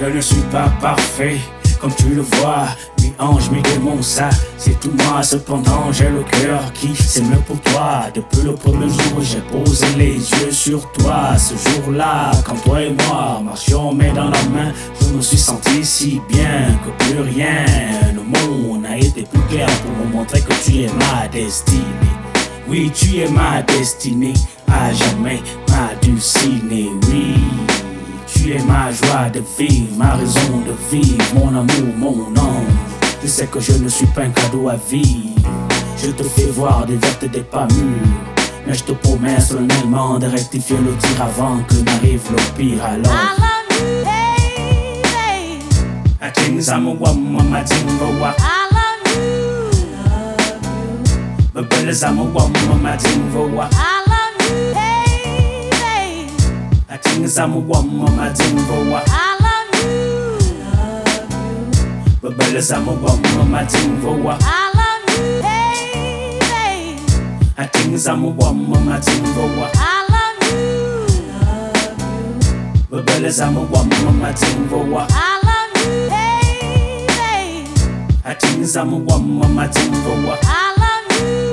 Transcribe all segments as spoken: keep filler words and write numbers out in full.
Je ne suis pas parfait, comme tu le vois. Mi ange, mi démon, ça c'est tout moi. Cependant j'ai le cœur qui s'aime pour toi. Depuis le premier jour où j'ai posé les yeux sur toi. Ce jour-là, quand toi et moi marchions main dans la main, je me suis senti si bien que plus rien le monde n'a été plus clair pour me montrer que tu es ma destinée. Oui, tu es ma destinée, à jamais ma dulcinée. Oui, tu es ma joie de vivre, ma raison de vivre, mon amour, mon ange. Je sais que je ne suis pas un cadeau à vivre. Je te fais voir des vertes et des pas mûres, mais je te promets solennellement de rectifier le tir avant que n'arrive le pire. Alors I love you, baby. I think I'm a woman, I think I'm a I love you. but bells I'm a woman, I think I'm a I love you, baby. I think I'm a woman, I think I'm a I love you. but bells I'm a woman, I think I'm a I love you, baby. I think I'm a woman, I think I'm a I love you. but bells I'm a woman, I think I'm a I love you, baby. I think I'm a woman, I think I'm a I love you.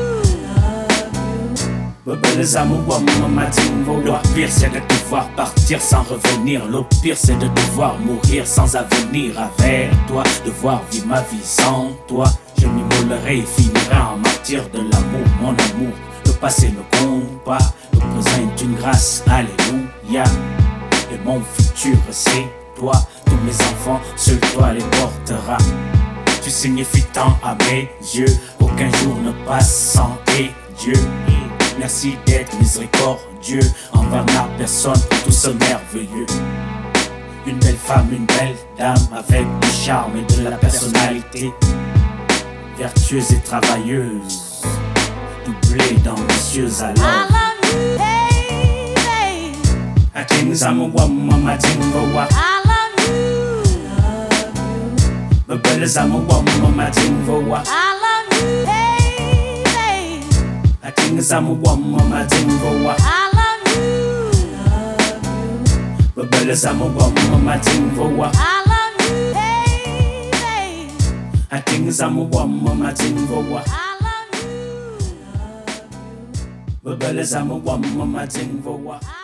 but bells I'm a woman, I think I'm a Le pire c'est de devoir partir sans revenir. Le pire c'est de devoir mourir sans avenir avec toi. Devoir vivre ma vie sans toi. Je m'immolerai et finirai en martyr de l'amour, mon amour. Le passé ne compte pas, le présent est une grâce, alléluia. Et mon futur c'est toi, tous mes enfants, seul toi les portera. Tu signifies tant à mes yeux, aucun jour ne passe sans tes dieux. Merci d'être miséricordieux envers ma personne pour tout ce merveilleux. Une belle femme, une belle dame avec du charme et de la personnalité, vertueuse et travailleuse, doublée d'ambitieuse alors. I love you, baby. I think I'm a woman, I think I'm a I love you. but bells I'm a woman, I think I'm a I love you, baby. I think I'm a woman, I think I'm a I love you. but bells I'm a woman, I think I'm a I love you, baby. I think I'm a woman, I think I'm a I love you. but bells I'm a woman, I think I'm a